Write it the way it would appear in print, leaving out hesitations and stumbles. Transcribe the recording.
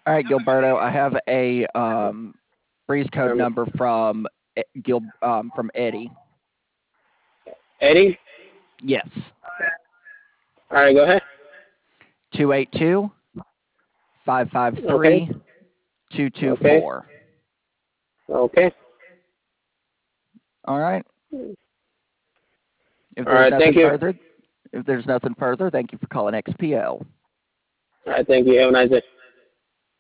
All right, Gilberto, I have a breeze code Um, number from from Eddie. Eddie. Yes, All right, go ahead. 282 five five Okay. three two two Okay. four. Okay. All right. If All there's right. Thank nothing you. further, if there's nothing further, thank you for calling XPO. All right. Thank you. Have a nice day.